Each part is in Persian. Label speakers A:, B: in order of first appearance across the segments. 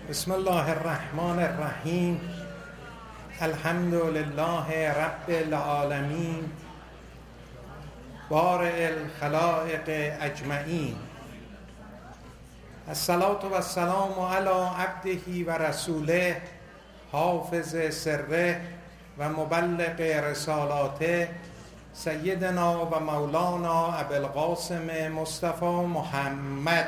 A: بسم الله الرحمن الرحیم. الحمد لله رب العالمین بارئ الخلائق اجمعین. الصلاة و السلام علی عبده و رسوله حافظ سره و مبلغ رسالاته سیدنا و مولانا ابوالقاسم مصطفی محمد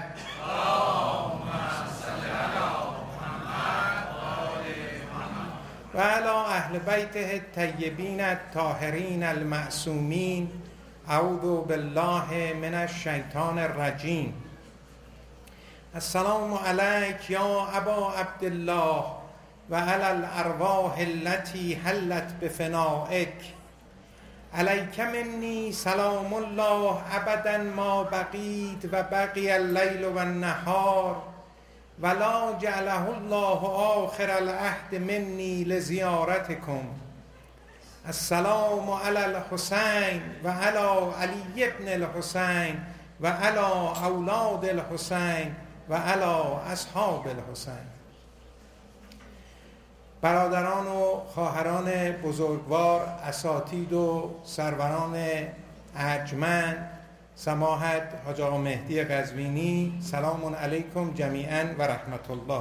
A: و علی اهل بیته الطیبین الطاهرین المعصومین. اعوذ بالله من الشیطان الرجیم. السلام علیک یا ابا عبدالله و علی الارواح التي حلت بفنائک. علیک منی سلام الله ابدا ما بقیت و بقی اللیل و النهار ولا جعله الله آخر العهد منی لزیارتکم. السلام علی الحسین و علی علی ابن الحسین و علی اولاد الحسین و علی اصحاب الحسین. برادران و خواهران بزرگوار، اساتید و سروران ارجمند، سماحت حاج آقا مهدی قزوینی، سلام علیکم جمیعا و رحمت الله.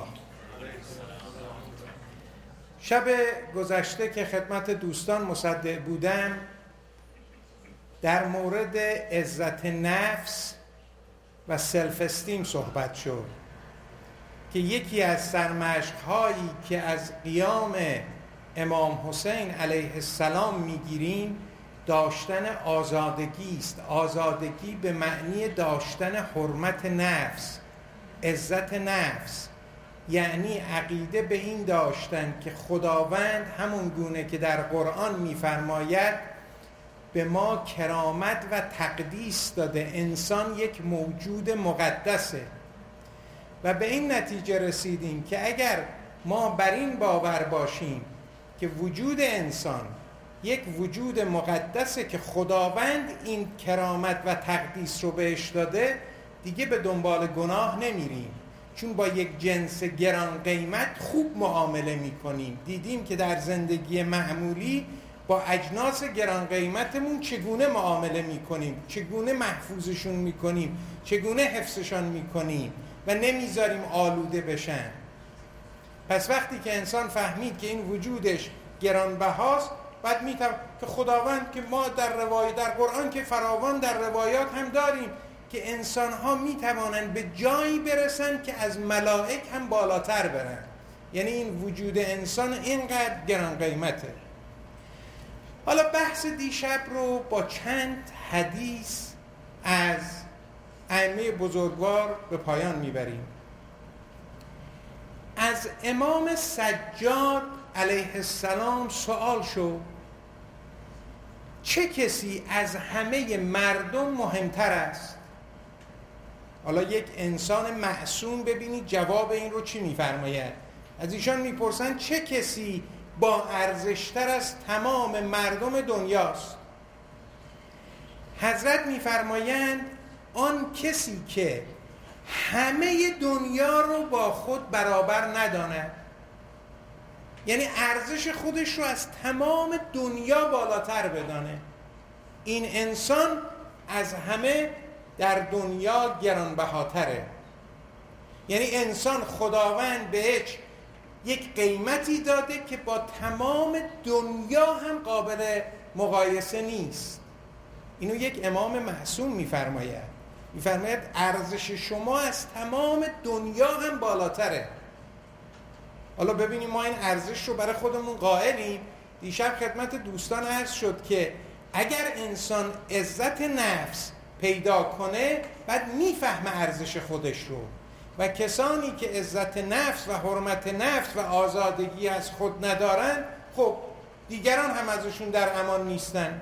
A: شب گذشته که خدمت دوستان مصدق بودم در مورد عزت نفس و سلف استیم صحبت شد که یکی از سرمشق‌هایی که از قیام امام حسین علیه السلام میگیریم داشتن آزادگی است. آزادگی به معنی داشتن حرمت نفس، عزت نفس، یعنی عقیده به این داشتن که خداوند همون گونه که در قرآن میفرماید به ما کرامت و تقدیس داده، انسان یک موجود مقدسه و به این نتیجه رسیدیم که اگر ما بر این باور باشیم که وجود انسان یک وجود مقدسه که خداوند این کرامت و تقدیس رو بهش داده، دیگه به دنبال گناه نمیریم، چون با یک جنس گران قیمت خوب معامله میکنیم. دیدیم که در زندگی معمولی با اجناس گران قیمتمون چگونه معامله میکنیم، چگونه محفوظشون میکنیم، چگونه حفظشان میکنیم و نمیذاریم آلوده بشن. پس وقتی که انسان فهمید که این وجودش گرانبهاست، بعد میتونه که خداوند که ما در قرآن که فراوان در روایات هم داریم که انسان‌ها میتوانند به جایی برسن که از ملائک هم بالاتر برن، یعنی این وجود انسان اینقدر گران قیمته. حالا بحث دیشب رو با چند حدیث از ائمه بزرگوار به پایان میبریم. از امام سجاد علیه السلام سوال شد چه کسی از همه مردم مهمتر است؟ حالا یک انسان معصوم ببینید جواب این رو چی میفرماید. از ایشان میپرسن چه کسی با ارزشتر از تمام مردم دنیاست؟ حضرت میفرمایند آن کسی که همه دنیا رو با خود برابر نداند، یعنی ارزش خودش رو از تمام دنیا بالاتر بدانه، این انسان از همه در دنیا گرانبهاتره. یعنی انسان خداوند بهش یک قیمتی داده که با تمام دنیا هم قابل مقایسه نیست. اینو یک امام معصوم میفرماید ارزش شما از تمام دنیا هم بالاتره. حالا ببینیم ما این ارزش رو برای خودمون قائلیم. دیشب خدمت دوستان عرض شد که اگر انسان عزت نفس پیدا کنه بعد میفهمه ارزش خودش رو، و کسانی که عزت نفس و حرمت نفس و آزادگی از خود ندارن، خب دیگران هم ازشون در امان نیستن.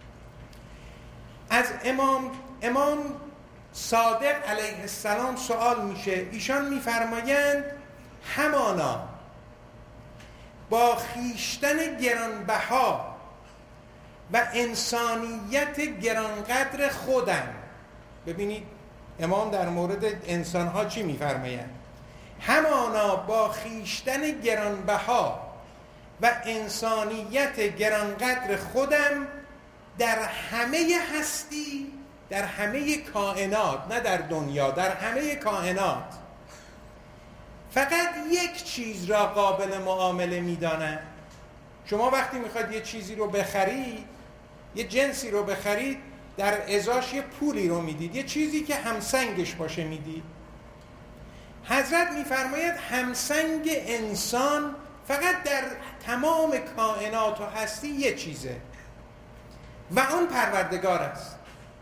A: از امام صادق علیه السلام سوال میشه، ایشان میفرمایند همانا با خیشتن گرانبها و انسانیت گرانقدر خودم. ببینید امام در مورد انسانها چی میفرمایند؟ همانا با خیشتن گرانبها و انسانیت گرانقدر خودم در همه هستی، در همه کائنات، نه در دنیا، در همه کائنات فقط یک چیز را قابل معامله می‌دانم. شما وقتی میخواید یه چیزی رو بخرید، یه جنسی رو بخرید، در ازاش یه پولی رو میدید، یه چیزی که همسنگش باشه میدید. حضرت میفرماید همسنگ انسان فقط در تمام کائنات و هستی یه چیزه و آن پروردگار است.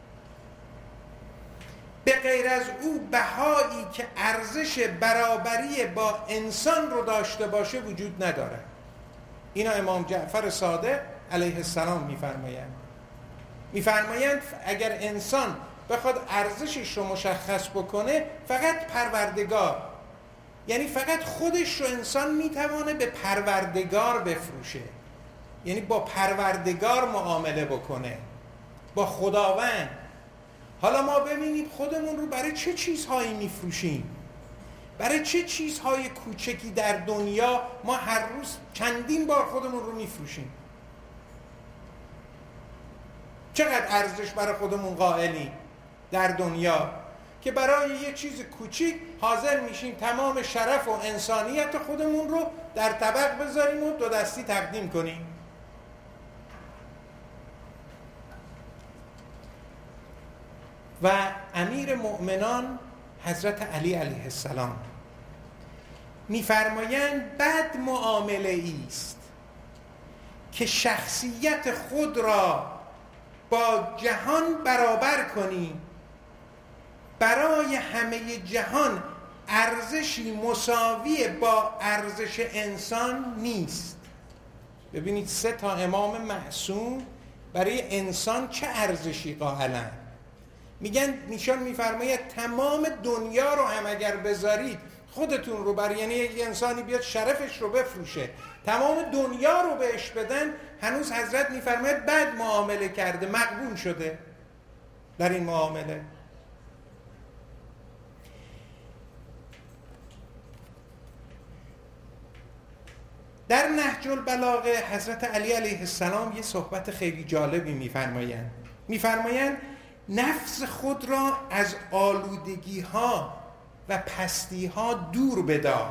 A: به غیر از او بهایی که ارزش برابری با انسان رو داشته باشه وجود نداره. اینا امام جعفر صادق علیه السلام میفرمایند اگر انسان بخواد ارزشش رو مشخص بکنه فقط پروردگار، یعنی فقط خودش رو انسان میتوانه به پروردگار بفروشه، یعنی با پروردگار معامله بکنه، با خداوند. حالا ما ببینیم خودمون رو برای چه چیزهایی میفروشیم، برای چه چیزهای کوچکی در دنیا ما هر روز چندین بار خودمون رو میفروشیم. چقدر ارزش برای خودمون قائلیم در دنیا که برای یه چیز کوچیک حاضر میشیم تمام شرف و انسانیت خودمون رو در طبق بذاریم و دو دستی تقدیم کنیم. و امیر مؤمنان حضرت علی علیه السلام میفرمایند بد معامله است که شخصیت خود را با جهان برابر کنی، برای همه جهان ارزشی مساوی با ارزش انسان نیست. ببینید 3 امام معصوم برای انسان چه ارزشی قائلند. میگن نشان میفرماید تمام دنیا رو هم اگر بذارید خودتون رو برای، یعنی یک انسانی بیاد شرفش رو بفروشه تمام دنیا رو بهش بدن، هنوز حضرت میفرماید بد معامله کرده، مغبون شده در این معامله. در نهج البلاغه حضرت علی علیه السلام یه صحبت خیلی جالبی میفرمایند نفس خود را از آلودگی ها و پستی ها دور بدار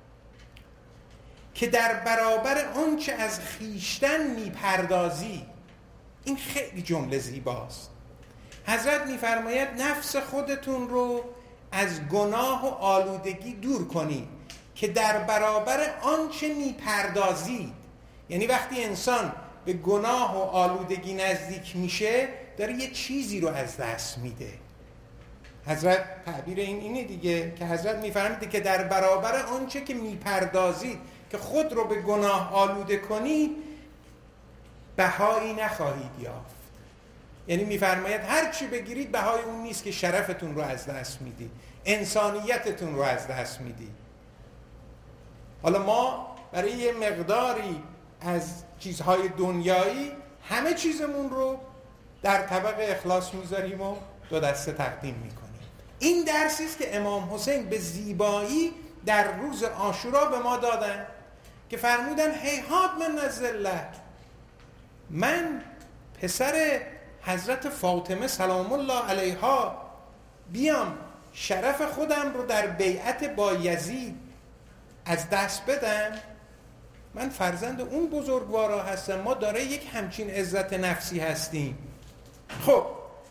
A: که در برابر آنچه از خیشتن میپردازی. این خیلی جمله زیباست. حضرت میفرماید نفس خودتون رو از گناه و آلودگی دور کنید که در برابر آنچه میپردازید. یعنی وقتی انسان به گناه و آلودگی نزدیک میشه داره یه چیزی رو از دست میده. حضرت تعبیر اینه دیگه که حضرت میفرمایند که در برابر آنچه که میپردازید که خود رو به گناه آلوده کنید بهایی نخواهید یافت. یعنی میفرماید هر چی بگیرید بهای اون نیست که شرفتون رو از دست میدید، انسانیتتون رو از دست میدید. حالا ما برای یه مقداری از چیزهای دنیایی همه چیزمون رو در طبق اخلاص میذاریم و دو دسته تقدیم میکنیم. این درسی است که امام حسین به زیبایی در روز عاشورا به ما دادن که فرمودن هیهات من الذلت، من پسر حضرت فاطمه سلام الله علیها بیام شرف خودم رو در بیعت با یزید از دست بدم؟ من فرزند اون بزرگوارا هستم، ما داره یک همچین عزت نفسی هستیم. خب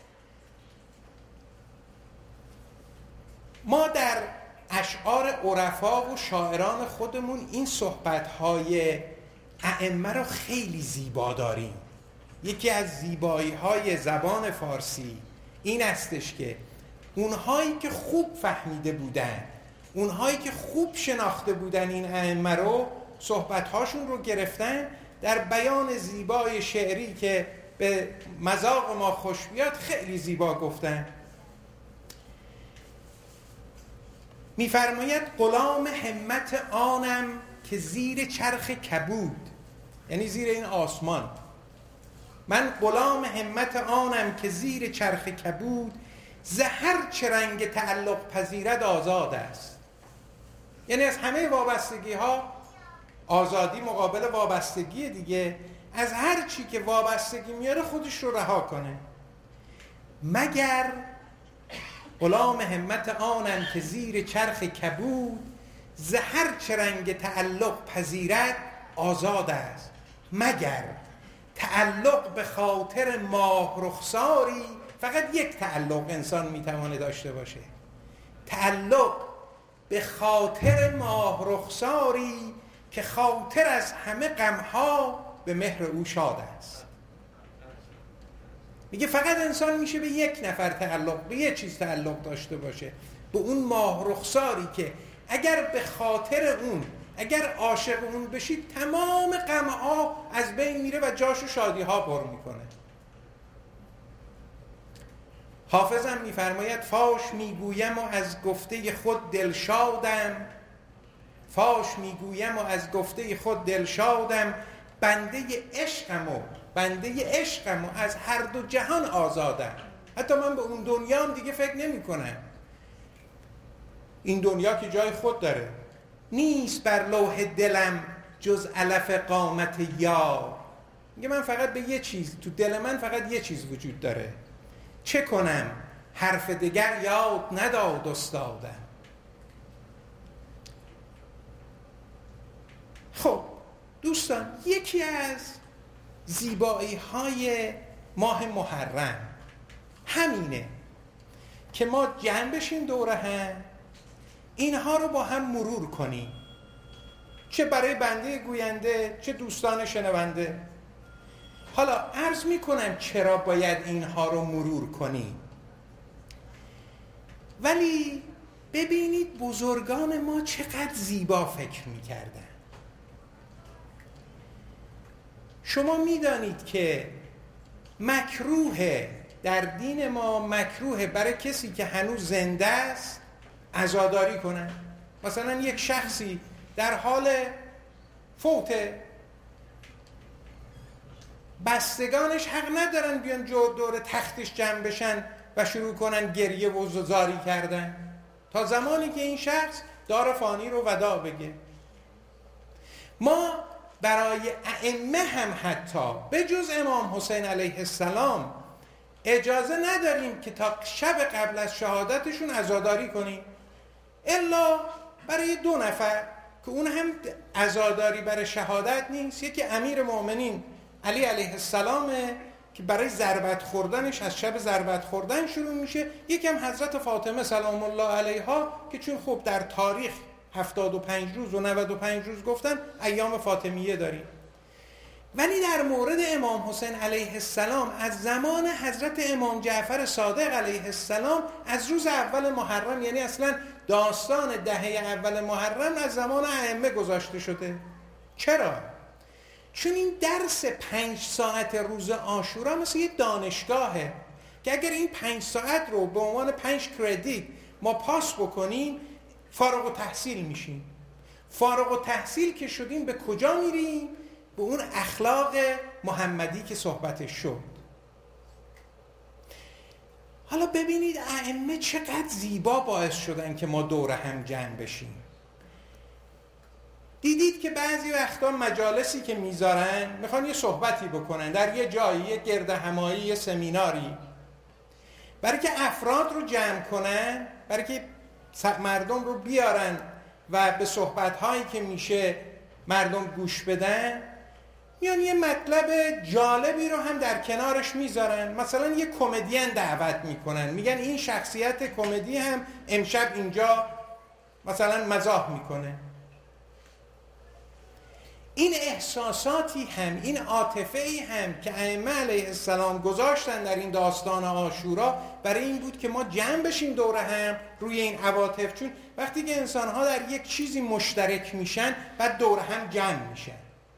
A: ما در اشعار عرفا و شاعران خودمون این صحبت‌های ائمه رو خیلی زیبا داریم. یکی از زیبایی‌های زبان فارسی این استش که اونهایی که خوب فهمیده بودن، اونهایی که خوب شناخته بودن این ائمه رو، صحبت‌هاشون رو گرفتن در بیان زیبای شعری که به مذاق ما خوش بیاد خیلی زیبا گفتن. میفرماید غلام همت آنم که زیر چرخ کبود، یعنی زیر این آسمان، من غلام همت آنم که زیر چرخ کبود ز هر چه رنگ تعلق پذیرد آزاد است. یعنی از همه وابستگی ها آزادی مقابل وابستگی دیگه، از هر چی که وابستگی میاره خودش رو رها کنه. مگر غلام همت آنن که زیر چرخ کبود، ز هر چه رنگ تعلق پذیرد آزاد است. مگر تعلق به خاطر ماه رخساری، فقط یک تعلق انسان میتونه داشته باشه، تعلق به خاطر ماه رخساری که خاطر از همه غمها به مهر او شاد است. میگه فقط انسان میشه به یک نفر تعلق، به یک چیز تعلق داشته باشه، به اون ماه رخساری که اگر به خاطر اون، اگر عاشق اون بشید تمام غمها از بین میره و جاشو شادی ها پر میکنه. حافظم میفرماید فاش میگویم و از گفته خود دلشادم، فاش میگویم و از گفته خود دلشادم، بنده عشقم و از هر دو جهان آزادم. حتی من به اون دنیام دیگه فکر نمی کنم. این دنیا که جای خود داره، نیست بر لوح دلم جز علف قامت یار. میگه من فقط به یه چیز، تو دل من فقط یه چیز وجود داره، چه کنم حرف دیگر یاد نداد استادم. خب دوستان، یکی از زیبایی های ماه محرم همینه که ما جمع بشیم دوره هم، اینها رو با هم مرور کنیم، چه برای بنده گوینده چه دوستان شنونده. حالا عرض می کنم چرا باید اینها رو مرور کنیم، ولی ببینید بزرگان ما چقدر زیبا فکر می کردن. شما می دانید که مکروه در دین ما، مکروه برای کسی که هنوز زنده است عزاداری کنن. مثلا یک شخصی در حال فوته، بستگانش حق ندارن بیان دور تختش جمع بشن و شروع کنن گریه و زاری کردن تا زمانی که این شخص دار فانی رو وداع بگه. ما برای ائمه هم حتی به جز امام حسین علیه السلام اجازه نداریم که تا شب قبل از شهادتشون عزاداری کنیم، الا برای 2 نفر که اون هم عزاداری برای شهادت نیست. یکی امیر مؤمنین علی علیه السلامه که برای ضربت خوردنش از شب ضربت خوردن شروع میشه، یکی هم حضرت فاطمه سلام الله علیها که چون خب در تاریخ 75 روز و 95 روز گفتن ایام فاطمیه داریم. ولی در مورد امام حسین علیه السلام از زمان حضرت امام جعفر صادق علیه السلام از روز اول محرم، یعنی اصلا داستان دهه اول محرم از زمان ائمه گذاشته شده. چرا؟ چون این درس 5 ساعت روز عاشورا مثل یه دانشگاهه که اگر این 5 ساعت رو به عنوان 5 کردیت ما پاس بکنیم فارغ التحصیل میشیم. فارغ التحصیل که شدیم به کجا میریم؟ به اون اخلاق محمدی که صحبتش شد. حالا ببینید ائمه چقدر زیبا باعث شدن که ما دور هم جمع بشیم. دیدید که بعضی وقتا مجالسی که میذارن میخوان یه صحبتی بکنن در یه جایی، یه گرد همایی، یه سمیناری، برای که افراد رو جمع کنن، برای که مردم رو بیارن و به صحبت‌هایی که میشه مردم گوش بدن، میان یه مطلب جالبی رو هم در کنارش میذارن. مثلا یه کمدین دعوت میکنن، میگن این شخصیت کمدی هم امشب اینجا مثلا مزاح میکنه. این احساساتی هم، این عاطفه‌ای هم که ائمه علیه السلام گذاشتن در این داستان عاشورا برای این بود که ما جمع بشیم دور هم روی این عواطف. چون وقتی که انسان‌ها در یک چیزی مشترک میشن بعد دور هم جمع میشن.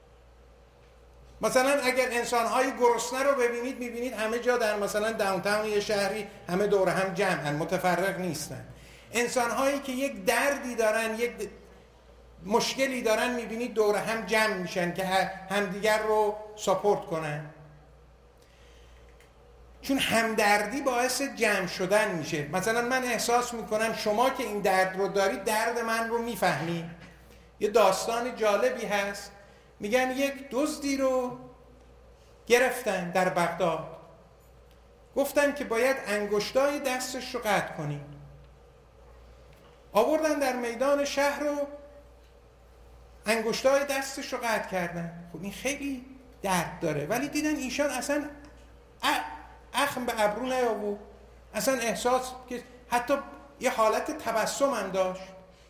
A: مثلا اگر انسان‌های گرسنه رو ببینید، میبینید همه جا در مثلا داونتاون یه شهری همه دور هم جمعن، متفرق نیستن. انسان‌هایی که یک دردی دارن، یک مشکلی دارن، میبینید دور هم جمع میشن که همدیگر رو ساپورت کنن. چون همدردی باعث جمع شدن میشه. مثلا من احساس میکنم شما که این درد رو دارید درد من رو میفهمید. یه داستان جالبی هست، میگن یک دزدی رو گرفتن در بغداد، گفتن که باید انگشتای دستش رو قطع کنیم. آوردن در میدان شهر رو انگشتای دستش رو قطع کردن. خب این خیلی درد داره، ولی دیدن ایشان اصلا اخم به ابرو نیاورد، اصلا احساس که حتی یه حالت تبسم هم داشت.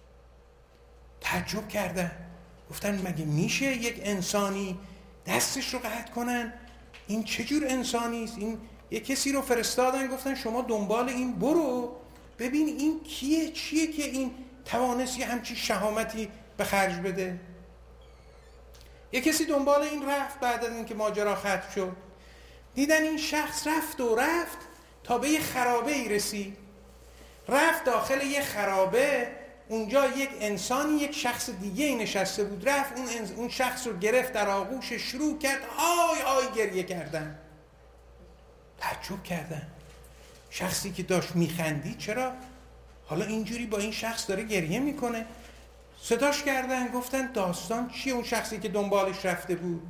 A: تعجب کردن، گفتن مگه میشه یک انسانی دستش رو قطع کنن؟ این چه جور انسانی است؟ این یه کسی رو فرستادن گفتن شما دنبال این برو ببین این کیه، چیه که این توانست یه همچی شهامتی به خرج بده. یه کسی دنبال این رفت، بعد از اینکه ماجرا ختم شد دیدن این شخص رفت تا به یه خرابه ای رسید. رفت داخل یه خرابه، اونجا یک انسانی، یک شخص دیگه ای نشسته بود. رفت اون شخص رو گرفت در آغوش، شروع کرد آی گریه کردن. تعجب کردن، شخصی که داشت میخندید چرا حالا اینجوری با این شخص داره گریه میکنه؟ صداش کردن، گفتن داستان چیه؟ اون شخصی که دنبالش رفته بود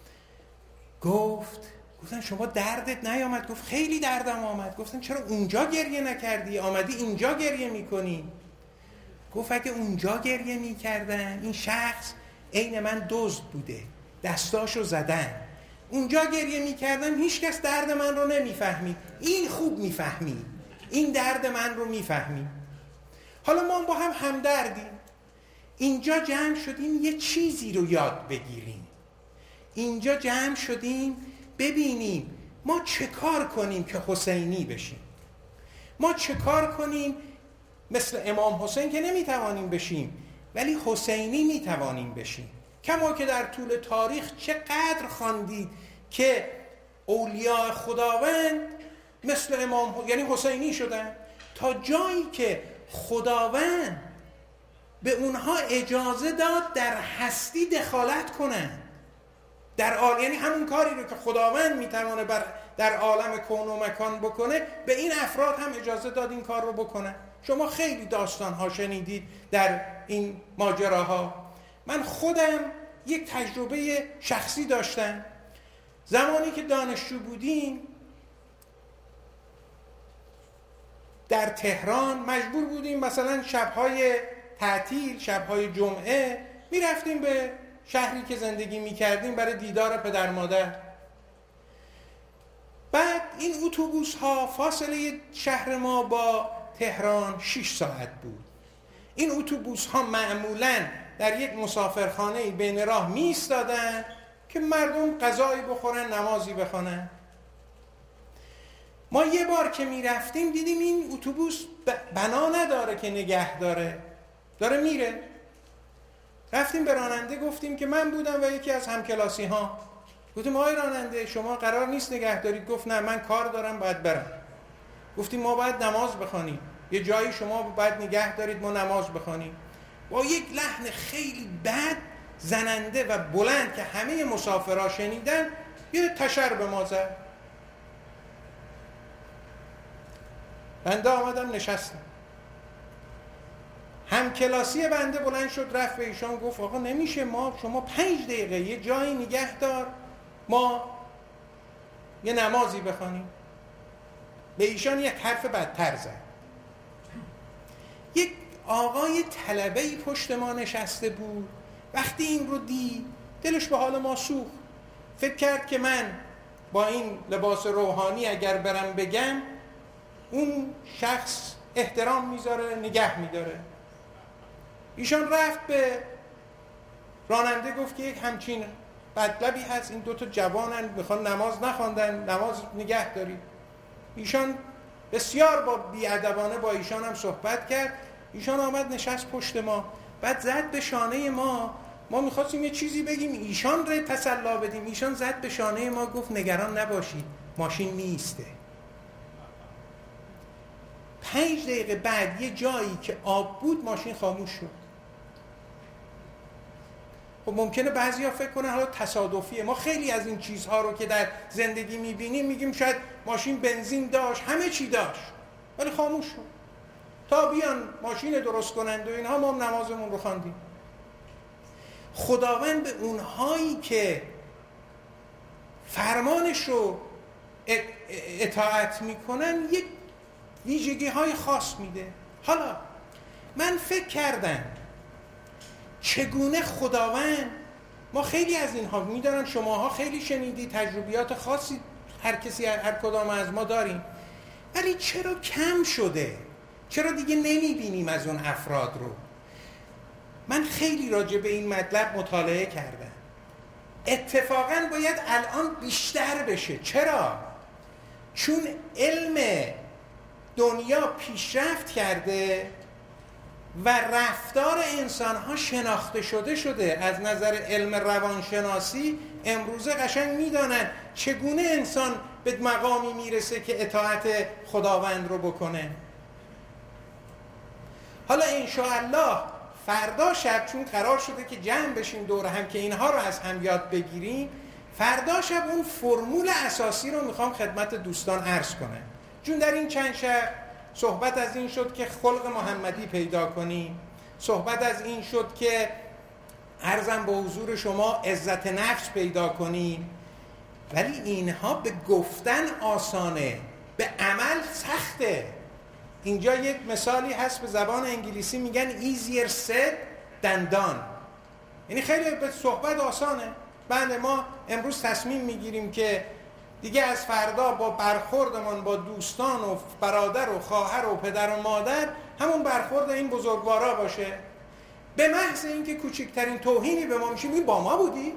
A: گفتن شما دردت نیامد؟ گفت خیلی دردم آمد. گفتن چرا اونجا گریه نکردی، آمدی اینجا گریه میکنی؟ گفت اگه اونجا گریه میکردن این شخص عین من دزد بوده، دستاشو زدن. اونجا گریه میکردم هیچ کس درد من رو نمیفهمید، این خوب میفهمید، این درد من رو میفهمید. حالا ما با هم همدردیم، اینجا جمع شدیم یه چیزی رو یاد بگیریم. اینجا جمع شدیم ببینیم ما چه کار کنیم که حسینی بشیم. ما چه کار کنیم مثل امام حسین که نمیتوانیم بشیم، ولی حسینی میتوانیم بشیم. کما که در طول تاریخ چقدر خواندید که اولیاء خداوند مثل امام یعنی حسینی شدن، تا جایی که خداوند به اونها اجازه داد در هستی دخالت کنن، یعنی همون کاری رو که خداوند میتونه در عالم کون و مکان بکنه، به این افراد هم اجازه داد این کار رو بکنن. شما خیلی داستان ها شنیدید در این ماجراها. من خودم یک تجربه شخصی داشتم. زمانی که دانشجو بودیم در تهران مجبور بودیم مثلا شبهای تعطیل، شبهای جمعه می رفتیم به شهری که زندگی می کردیم برای دیدار پدر مادر. بعد این اتوبوس ها فاصله شهر ما با تهران 6 ساعت بود. این اتوبوس ها معمولاً در یک مسافرخانه بین راه می ایستادن که مردم غذایی بخورن، نمازی بخونن. ما یه بار که می رفتیم دیدیم این اتوبوس بنا نداره که نگه داره میره. رفتیم به راننده گفتیم که من بودم و یکی از همکلاسی ها. گفتیم آقای راننده شما قرار نیست نگه دارید؟ گفت نه من کار دارم باید برم. گفتیم ما باید نماز بخوانیم، یه جایی شما باید نگه دارید ما نماز بخوانیم. با یک لحن خیلی بد زننده و بلند که همه مسافرها شنیدن یه تشر به ما زد. بنده آمدم نشستم. همکلاسی بنده بلند شد رفت به ایشان گفت آقا نمیشه، شما 5 دقیقه یه جایی نگه دار ما یه نمازی بخوانیم. به ایشان یک حرف بدتر زد. یک آقای طلبه‌ای پشت ما نشسته بود. وقتی این رو دید دلش به حال ما سوخت. فکر کرد که من با این لباس روحانی اگر برم بگم اون شخص احترام میذاره، نگه میداره. ایشان رفت به راننده گفت که یک همچین بدلبی هست، این 2 جوانن میخوان نماز نخواندن، نماز نگه داری. ایشان بسیار با بی‌ادبانه با ایشان هم صحبت کرد. ایشان آمد نشست پشت ما، بعد زد به شانه ما میخواستیم یه چیزی بگیم ایشان رو تسلا بدیم. ایشان زد به شانه ما گفت نگران نباشید ماشین میسته. 5 دقیقه بعد یه جایی که آب بود ماشین خاموش شد. خب ممکنه بعضیا فکر کنن حالا تصادفیه. ما خیلی از این چیزها رو که در زندگی میبینیم میگیم شاید ماشین بنزین داشت، همه چی داشت، ولی خاموش شد. تا بیان ماشین درست کنند و اینها ما نمازمون رو خواندیم. خداوند به اونهایی که فرمانش رو اطاعت میکنن یک ویژگی های خاص میده. حالا من فکر کردم چگونه خداوند، ما خیلی از اینها میدارم، شماها خیلی شنیدی، تجربیات خاصی هر کسی هر کدام از ما داریم، ولی چرا کم شده؟ چرا دیگه نمیبینیم از اون افراد رو؟ من خیلی راجع به این مطلب مطالعه کردم. اتفاقاً باید الان بیشتر بشه. چرا؟ چون علم دنیا پیشرفت کرده و رفتار انسان‌ها شناخته شده. از نظر علم روانشناسی امروزه قشنگ میدانن چگونه انسان به مقامی میرسه که اطاعت خداوند رو بکنه. حالا انشاءالله فردا شب، چون قرار شده که جمع بشیم دور هم که اینها رو از هم یاد بگیریم، فردا شب اون فرمول اساسی رو میخوام خدمت دوستان عرض کنم. چون در این چند شب صحبت از این شد که خلق محمدی پیدا کنیم، صحبت از این شد که عرضم به حضور شما عزت نفس پیدا کنیم، ولی اینها به گفتن آسانه، به عمل سخته. اینجا یک مثالی هست به زبان انگلیسی میگن easier said than done، یعنی خیلی به صحبت آسانه. بله ما امروز تصمیم میگیریم که دیگه از فردا با برخوردمان با دوستان و برادر و خواهر و پدر و مادر همون برخورد این بزرگوارا باشه. به محض اینکه کوچکترین توهینی به ما میشه میگیم با ما بودی؟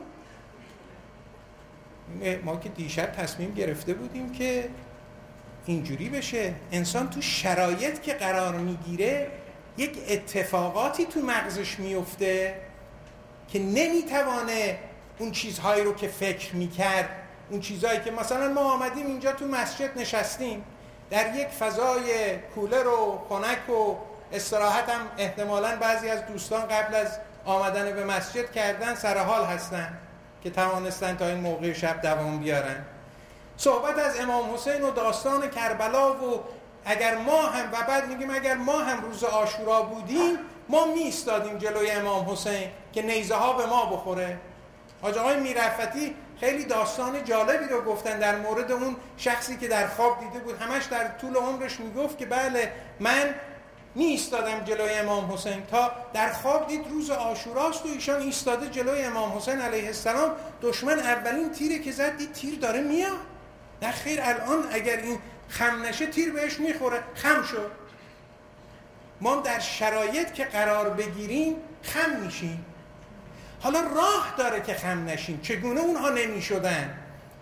A: ما که دیشب تصمیم گرفته بودیم که اینجوری بشه. انسان تو شرایط که قرار میگیره یک اتفاقاتی تو مغزش میفته که نمیتوانه اون چیزهایی رو که فکر میکرد، اون چیزهایی که مثلا ما آمدیم اینجا تو مسجد نشستیم در یک فضای کولر و خنک و استراحت هم احتمالاً بعضی از دوستان قبل از آمدن به مسجد کردن، سرحال هستن که توانستن تا این موقع شب دوام بیارن. صحبت از امام حسین و داستان کربلا و اگر ما هم، و بعد میگیم اگر ما هم روز عاشورا بودیم ما میستادیم جلوی امام حسین که نیزه ها به ما بخوره. حاج آقای میرفتی خیلی داستان جالبی رو گفتن در مورد اون شخصی که در خواب دیده بود. همش در طول عمرش میگفت که بله من ایستادم جلوی امام حسین، تا در خواب دید روز عاشوراست و ایشان ایستاده جلوی امام حسین علیه السلام. دشمن اولین تیری که زد دید تیر داره میاد. نه خیر، الان اگر این خم نشه تیر بهش میخوره. خم شد. ما در شرایط که قرار بگیریم خم میشیم. حالا راه داره که خم نشیم. چگونه اونها نمیشدن؟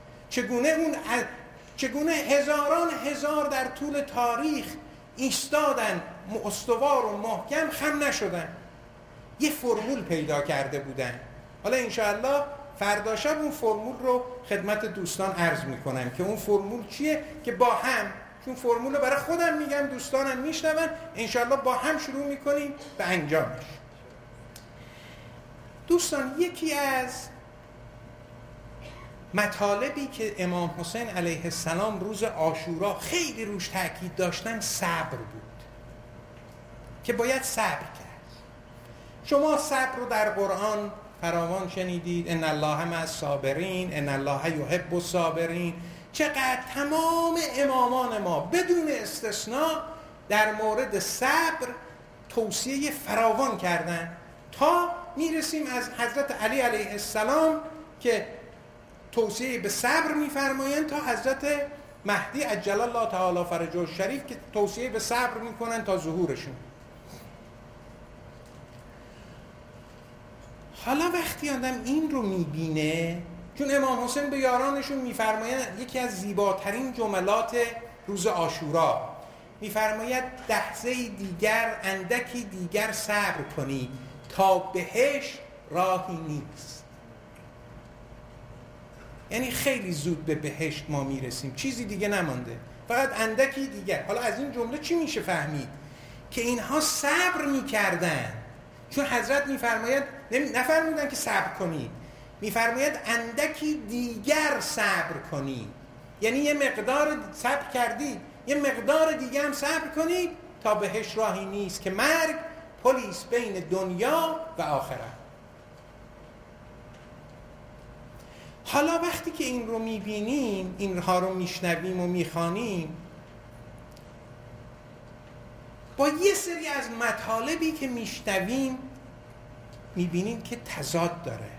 A: چگونه هزاران هزار در طول تاریخ ایستادن استوار و محکم، خم نشدن. یه فرمول پیدا کرده بودن. حالا انشاءالله فردا شب اون فرمول رو خدمت دوستان عرض میکنم که اون فرمول چیه، که با هم، چون فرمول رو برای خودم میگم دوستانم میشنون، انشاءالله با هم شروع میکنیم به انجامش. دوستان یکی از مطالبی که امام حسین علیه السلام روز عاشورا خیلی روش تاکید داشتن صبر بود، که باید صبر کرد. شما صبر رو در قرآن فراوان شنیدید. ان الله مع الصابرین، ان الله یحب الصابرین. چقدر تمام امامان ما بدون استثناء در مورد صبر توصیه فراوان کردن، تا میرسیم از حضرت علی علیه السلام که توصیه به صبر میفرمایند، تا حضرت مهدی عجل الله تعالی فرجه الشریف که توصیه به صبر میکنن تا ظهورشون. حالا وقتی آدم این رو میبینه، چون امام حسین به یارانشون میفرمایند یکی از زیباترین جملات روز عاشورا میفرماید لحظه دیگر، اندکی دیگر صبر کنید تا بهش راهی نیست. یعنی خیلی زود به بهشت ما میرسیم، چیزی دیگه نمانده، فقط اندکی دیگر. حالا از این جمله چی میشه فهمید؟ که اینها صبر میکردن، چون حضرت میفرماید، نفرمودن که صبر کنید، میفرماید اندکی دیگر صبر کنید، یعنی یه مقدار صبر کردید، یه مقدار دیگه هم صبر کنید تا بهش راهی نیست که مرگ پلیس بین دنیا و آخرت. حالا وقتی که این رو میبینیم، اینها رو میشنویم و میخوانیم، با یه سری از مطالبی که میشنویم میبینیم که تضاد داره.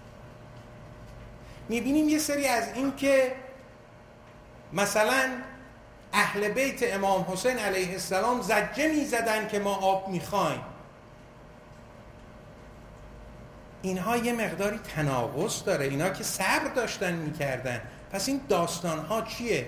A: میبینیم یه سری از این که مثلا اهل بیت امام حسین علیه السلام زجه میزدن که ما آب میخوایم. اینها یه مقداری تناقض داره. اینا که صبر داشتن میکردن، پس این داستانها چیه؟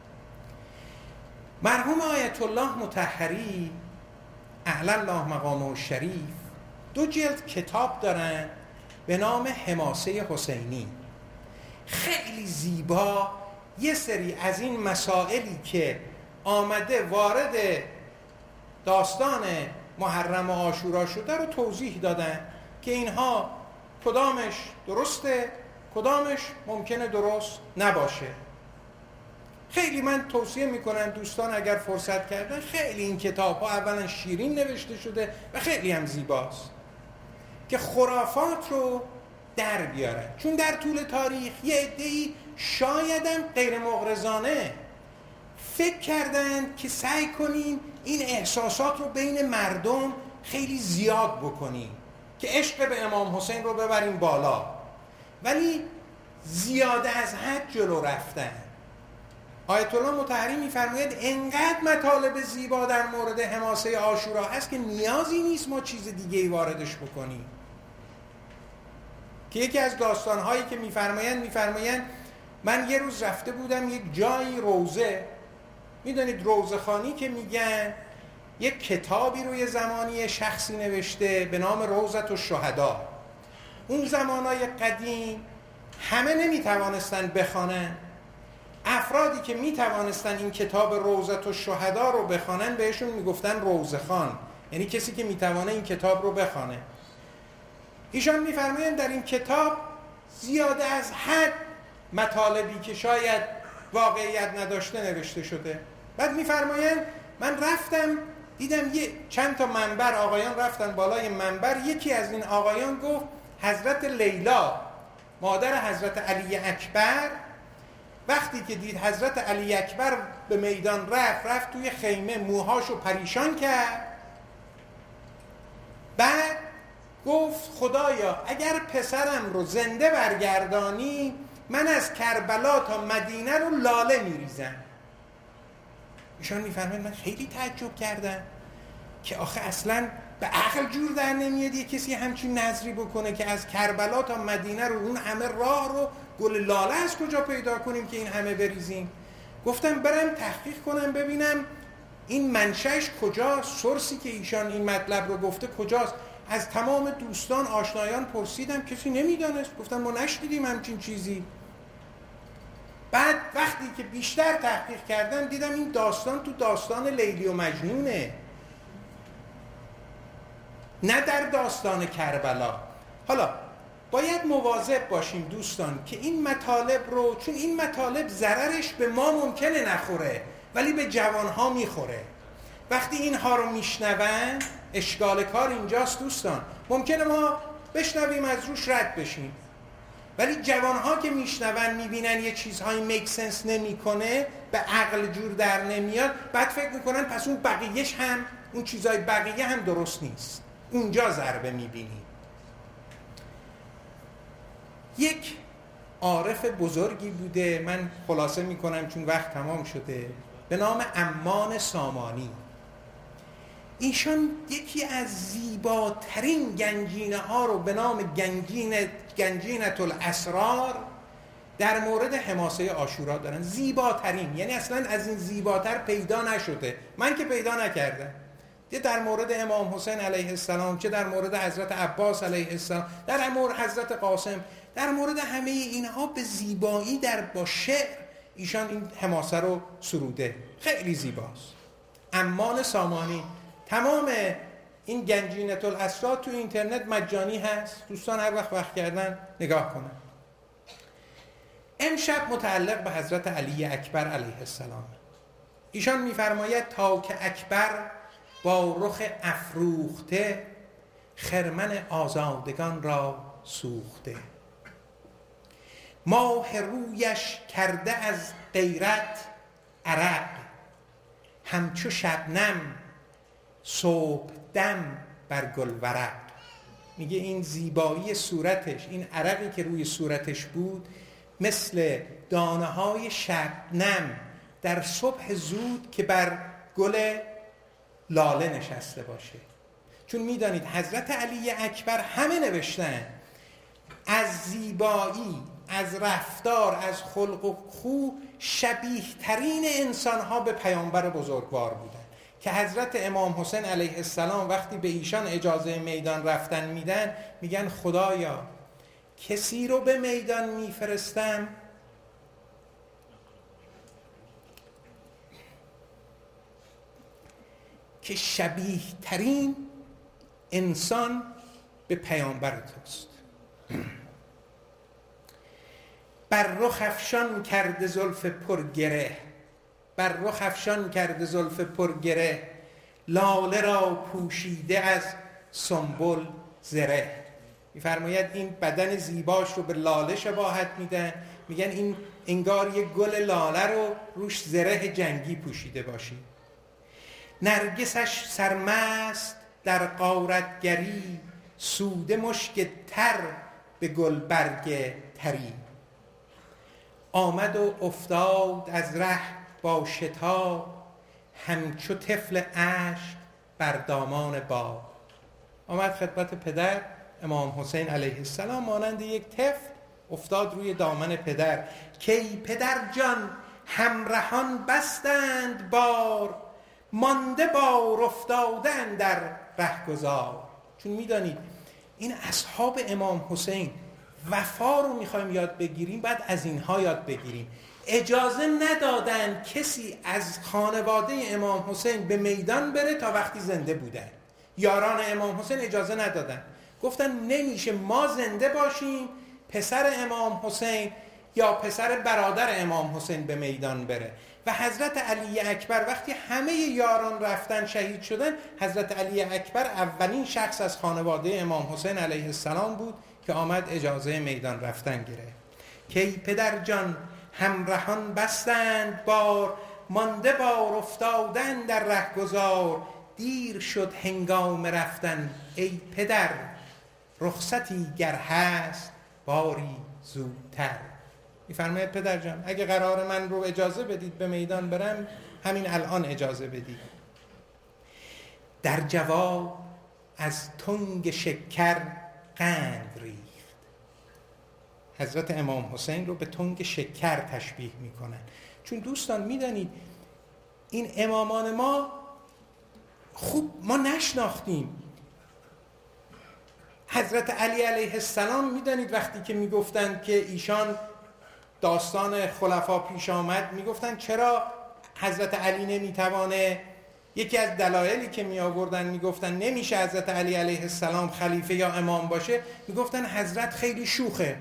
A: مرحوم آیت الله مطهری اعلی الله مقامه الشریف 2 جلد کتاب دارن به نام حماسه حسینی. خیلی زیبا یه سری از این مسائلی که آمده وارد داستان محرم و عاشورا شده رو توضیح دادن که اینها کدامش درسته، کدامش ممکنه درست نباشه. خیلی من توصیه میکنم دوستان اگر فرصت کردن، خیلی این کتاب ها اولا شیرین نوشته شده و خیلی هم زیباست که خرافات رو در بیارن. چون در طول تاریخ یه عده‌ای شایدم غیر مغرضانه فکر کردن که سعی کنیم این احساسات رو بین مردم خیلی زیاد بکنیم که عشق به امام حسین رو ببریم بالا، ولی زیاده از حد جلو رفتن. آیت الله مطهری میفرماید انقدر مطالب زیبا در مورد حماسه عاشورا هست که نیازی نیست ما چیز دیگه ای واردش بکنیم. که یکی از داستانهایی که میفرمایند من یه روز رفته بودم یک جایی روضه، میدونید روضه خانی که میگن، یک کتابی روی زمانی شخصی نوشته به نام روضة الشهدا. اون زمانای قدیم همه نمیتوانستن بخوانن. افرادی که میتوانستن این کتاب روضة الشهدا رو بخوانن بهشون میگفتن روضه خان، یعنی کسی که میتوانه این کتاب رو بخوانه. ایشان میفرمایند در این کتاب زیاده از حد مطالبی که شاید واقعیت نداشته نوشته شده. بعد میفرمایند من رفتم دیدم یه چند تا منبر، آقایان رفتن بالای منبر، یکی از این آقایان گفت حضرت لیلا مادر حضرت علی اکبر وقتی که دید حضرت علی اکبر به میدان رفت توی خیمه موهاشو پریشان کرد. بعد گفت خدایا اگر پسرم رو زنده برگردانی من از کربلا تا مدینه رو لاله میریزم. ایشان میفرماید من خیلی تعجب کردم که آخه اصلا به عقل جور در نمیاد یه کسی همچین نظری بکنه که از کربلا تا مدینه رو اون همه راه رو گل لاله از کجا پیدا کنیم که این همه بریزیم. گفتم برم تحقیق کنم ببینم این منشأش کجاست، سورسی که ایشان این مطلب رو گفته کجاست. از تمام دوستان آشنایان پرسیدم، کسی نمیدانست. گفتم ما نشنیدیم همچین چیزی. بعد وقتی که بیشتر تحقیق کردم دیدم این داستان تو داستان لیلی و مجنونه، نه در داستان کربلا. حالا باید مواظب باشیم دوستان که این مطالب رو، چون این مطالب ضررش به ما ممکنه نخوره ولی به جوانها میخوره. وقتی اینها رو میشنون اشکال کار اینجاست دوستان، ممکنه ما بشنویم از روش رد بشیم، ولی جوانها که میشنون میبینن یه چیزهایی میک سنس نمیکنه، به عقل جور در نمیاد، بعد فکر میکنن پس اون بقیهش هم، اون چیزهای بقیه هم درست نیست. اونجا ضربه میبینیم. یک عارف بزرگی بوده، من خلاصه میکنم چون وقت تمام شده، به نام امان سامانی. ایشان یکی از زیباترین گنجینه ها رو به نام گنجینة الاسرار در مورد حماسه عاشورا دارن. زیباترین، یعنی اصلا از این زیباتر پیدا نشده، من که پیدا نکردم. چه در مورد امام حسین علیه السلام، چه در مورد حضرت عباس علیه السلام، در مورد حضرت قاسم، در مورد همه اینها به زیبایی با شعر ایشان این حماسه رو سروده. خیلی زیباست. امان سامانی تمام این گنجینه الاسرار تو اینترنت مجانی هست، دوستان هر وقت کردن نگاه کنن. امشب متعلق به حضرت علی اکبر علیه السلام. ایشان میفرماید تا که اکبر با رخ افروخته خرمن آزادگان را سوخته، ماه رویش کرده از غیرت عرق، همچو شبنم صبح دم بر گل ورق. میگه این زیبایی صورتش، این عرقی که روی صورتش بود مثل دانه های شبنم در صبح زود که بر گل لاله نشسته باشه. چون میدانید حضرت علی اکبر همه نوشتن از زیبایی، از رفتار، از خلق و خو شبیه ترین انسان ها به پیامبر بزرگوار بودن که حضرت امام حسین علیه السلام وقتی به ایشان اجازه میدان رفتن میدن میگن خدایا کسی رو به میدان میفرستم که شبیه ترین انسان به پیامبر توست. بر رخ افشان کرده زلف پرگره، بر رخ افشان کرده زلف پرگره، لاله را پوشیده از سنبل زره. میفرماید این بدن زیباش رو به لاله شباهت میدن، میگن این انگار یه گل لاله رو روش زره جنگی پوشیده باشی. نرگسش سرمست در غارتگری، سوده مشک تر به گلبرگ تری. آمد و افتاد از ره با شتاب، همچو طفل اشک بر دامان باب. آمد خدمت پدر امام حسین علیه السلام مانند یک طفل افتاد روی دامن پدر. کی پدر جان همرهان بستند بار، مانده بار افتادن در رهگذار. چون میدانید این اصحاب امام حسین وفا رو میخوایم یاد بگیریم، بعد از اینها یاد بگیریم. اجازه ندادن کسی از خانواده امام حسین به میدان بره تا وقتی زنده بودن. یاران امام حسین اجازه ندادن، گفتن نمیشه ما زنده باشیم پسر امام حسین یا پسر برادر امام حسین به میدان بره. و حضرت علی اکبر وقتی همه یاران رفتن شهید شدن، حضرت علی اکبر اولین شخص از خانواده امام حسین علیه السلام بود که آمد اجازه میدان رفتن گرفت. کی پدر جان همرهان بستند بار، مانده بار افتادن در رهگذار. دیر شد هنگام رفتن ای پدر، رخصتی گر هست باری زودتر. میفرماید پدر جان اگه قرار من رو اجازه بدید به میدان برم، همین الان اجازه بدید. در جواب از تنگ شکر قند ریخت. حضرت امام حسین رو به تنگ شکر تشبیه میکنن. چون دوستان میدانید این امامان ما خوب ما نشناختیم. حضرت علی علیه السلام میدانید وقتی که میگفتن که ایشان داستان خلفا پیش آمد، میگفتن چرا حضرت علی نمیتوانه، یکی از دلایلی که می آوردن میگفتن نمیشه حضرت علی علیه السلام خلیفه یا امام باشه، میگفتن حضرت خیلی شوخه.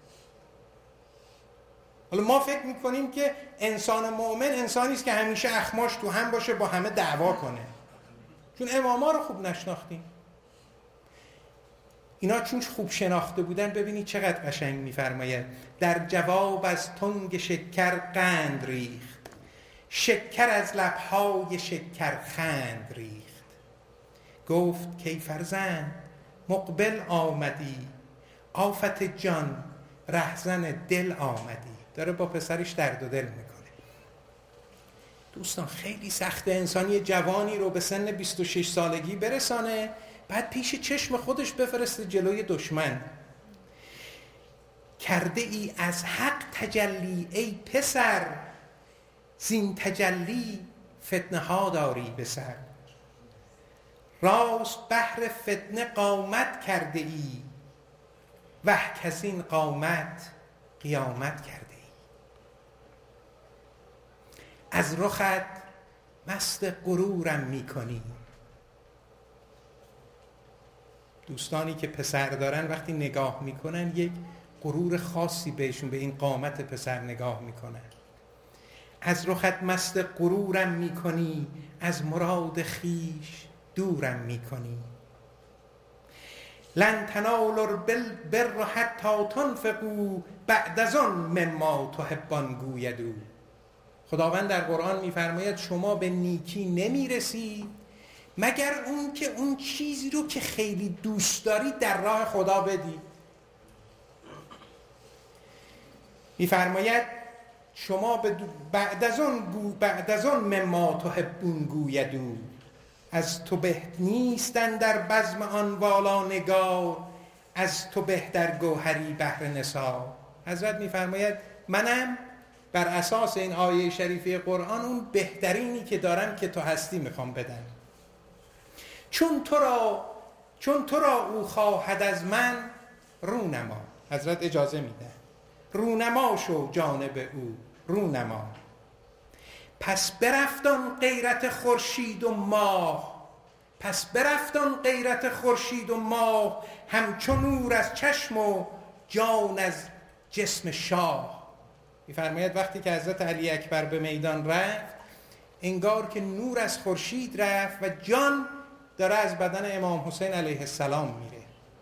A: حالا ما فکر میکنیم که انسان مؤمن انسانی است که همیشه اخماش تو هم باشه، با همه دعوا کنه. چون اماما رو خوب نشناختیم. اینا چون خوب شناخته بودن، ببینید چقدر قشنگ میفرماید. در جواب از تنگ شکر قند ریخت، شکر از لبهای شکر خند ریخت. گفت کی فرزند مقبل آمدی، آفت جان رهزن دل آمدی. داره با پسرش درد و دل میکنه. دوستان خیلی سخته انسانی جوانی رو به سن 26 سالگی برسانه، بعد پیش چشم خودش بفرسته جلوی دشمن. کرده ای از حق تجلی ای پسر، زین تجلی فتنه ها داری به سر. راست بهر فتنه قامت کرده ای، وه کزین قامت قیامت کرده ای. از رخت مست غرورم می کنی، دوستانی که پسر دارن وقتی نگاه میکنن یک غرور خاصی بهشون، به این قامت پسر نگاه میکنن. از رخت مست غرورم میکنی، از مراد خیش دورم میکنی. لن تنالوا البر حتی تنفقوا بعد از آن مما تحبون گویدو. خداوند در قرآن میفرماید شما به نیکی نمیرسید مگر اون که اون چیزی رو که خیلی دوست داری در راه خدا بدی. میفرماید شما بعد از آن مما تحبون گویدو، از تو به نیستن در بزم آن والا نگار، از تو به در گوهری بحر نثار. حضرت میفرماید منم بر اساس این آیه شریفه قرآن اون بهترینی که دارم که تو هستی میخوام بدم. چون تو را او خواهد از من رونما. حضرت اجازه میده رونما شو جانب او رونما. پس برفتان غیرت خورشید و ماه، پس برفتان غیرت خورشید و ماه، همچون نور از چشم و جان از جسم شاه. می‌فرماید وقتی که حضرت علی اکبر به میدان رفت انگار که نور از خورشید رفت و جان داره از بدن امام حسین علیه السلام میره.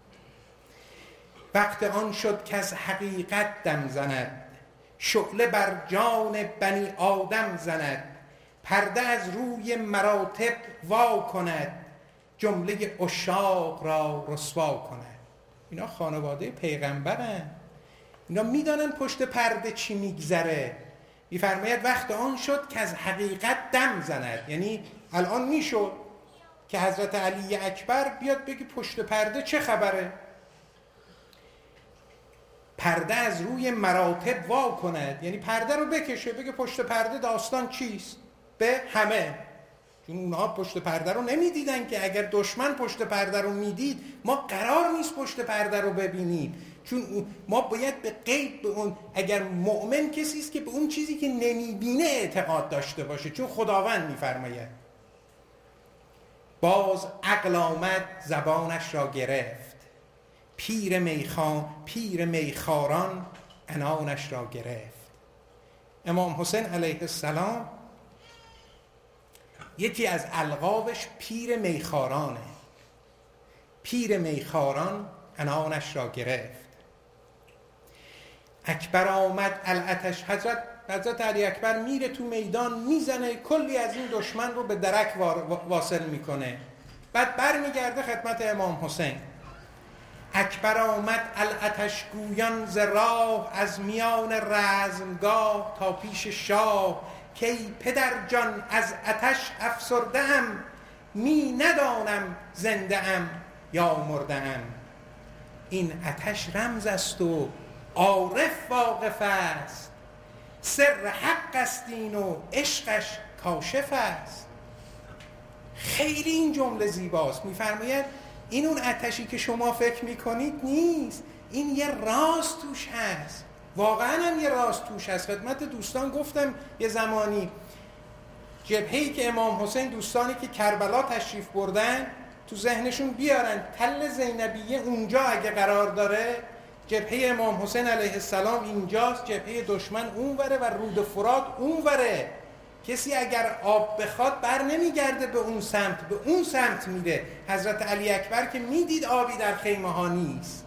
A: وقت آن شد که از حقیقت دم زند، شعله بر جان بنی آدم زند، پرده از روی مراتب وا کند، جمله عشاق را رسوا کند. اینا خانواده پیغمبرن، اینا میدانن پشت پرده چی میگذره. میفرماید وقت آن شد که از حقیقت دم زند، یعنی الان میشد که حضرت علی اکبر بیاد بگی پشت پرده چه خبره. پرده از روی مراتب وا کند، یعنی پرده رو بکشه بگه پشت پرده داستان چیست به همه. چون اونها پشت پرده رو نمیدیدن که اگر دشمن پشت پرده رو میدید ما قرار نیست پشت پرده رو ببینیم، چون ما باید به غیب، به اون، اگر مؤمن کسی است که به اون چیزی که نمیبینه اعتقاد داشته باشه، چون خداوند میفرماید باز عقل آمد زبانش را گرفت، پیر میخاران عنانش را گرفت. امام حسین علیه السلام یکی از القابش پیر میخارانه. پیر میخاران عنانش را گرفت. اکبر آمد العتش. حضرت علی اکبر میره تو میدان میزنه کلی از این دشمن رو به درک واصل میکنه، بعد بر میگرده خدمت امام حسین. اکبر آمد العتش گویان ز راه، از میان رزمگاه تا پیش شاه، که ای پدر جان از آتش افسرده ام، می ندانم زنده ام یا مرده ام. این آتش رمز است و عارف واقف است، سر حق است این و عشقش کاشف است. خیلی این جمله زیباست. میفرماید این اون آتشی که شما فکر میکنید نیست، این یه راز توش هست، واقعا هم یه راز توش هست. خدمت دوستان گفتم یه زمانی جبهه‌ای که امام حسین، دوستانی که کربلا تشریف بردن تو ذهنشون بیارن تل زینبیه اونجا اگه قرار داره، جبهه امام حسین علیه السلام اینجاست، جبهه دشمن اونوره و رود فرات اونوره. کسی اگر آب بخواد بر نمیگرده به اون سمت، به اون سمت میره. حضرت علی اکبر که میدید آبی در خیمه ها نیست،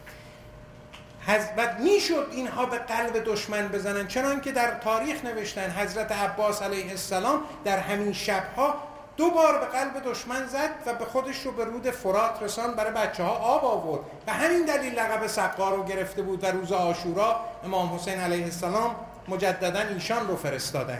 A: و میشد اینها به قلب دشمن بزنن، چنان که در تاریخ نوشتن حضرت عباس علیه السلام در همین شبها 2 بار به قلب دشمن زد و به خودش رو به رود فرات رسان، برای بچه ها آب آورد. و همین دلیل لقب سقا رو گرفته بود و روز عاشورا امام حسین علیه السلام مجددا ایشان رو فرستادن.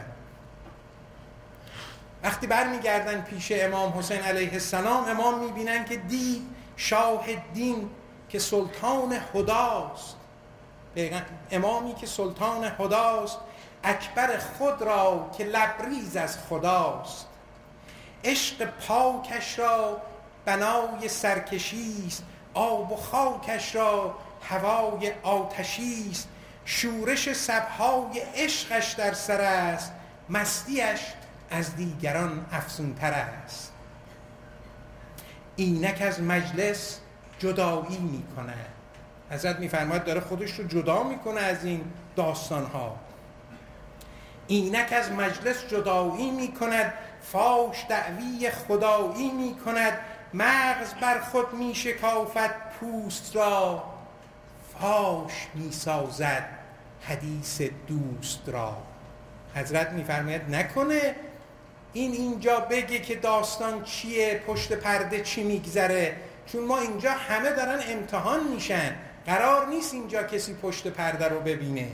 A: وقتی برمیگردن پیش امام حسین علیه السلام، امام میبینن که دید شاه دین که سلطان خداست، امامی که سلطان خداست، اکبر خود را که لبریز از خداست. عشق پاکش را بنای سرکشیست، آب و خاکش را هوای آتشیست. شورش سبهای عشقش در سر است، مستیش از دیگران افزونتر است. اینک از مجلس جدایی میکند. حضرت میفرماید داره خودش رو جدا میکنه از این داستانها. اینک از مجلس جدایی میکند، فاش دعوی خدایی میکند. مغز بر خود میشکافد پوست را، فاش میسازد حدیث دوست را. حضرت میفرماید نکنه اینجا بگه که داستان چیه، پشت پرده چی میگذره، چون ما اینجا همه دارن امتحان میشن، قرار نیست اینجا کسی پشت پرده رو ببینه.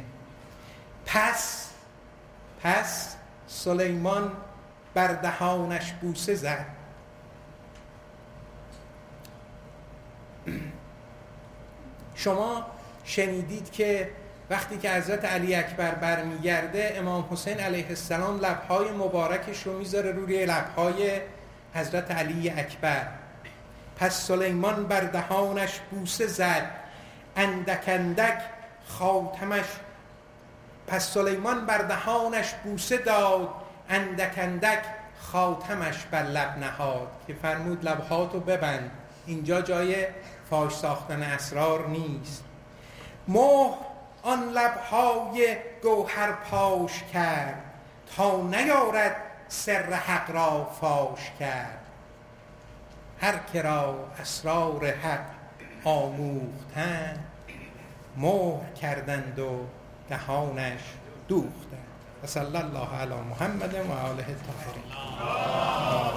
A: پس سلیمان بر دهانش بوسه زد. شما شنیدید که وقتی که حضرت علی اکبر برمیگرده، امام حسین علیه السلام لبهای مبارکش رو میذاره روی لبهای حضرت علی اکبر. پس سلیمان بر دهانش بوسه زد، اندک اندک خاتمش. پس سلیمان بر دهانش بوسه داد، اندک اندک خاتمش بر لب نهاد. که فرمود لبهاتو ببند، اینجا جای فاش ساختن اسرار نیست. مهر آن لبهای گوهر پاش کرد، تا نیارد سر حق را فاش کرد. هر که را اسرار حق آموختند، مهر کردند و دهانش دوختند. و صلی الله علی محمد و آله الطاهرین.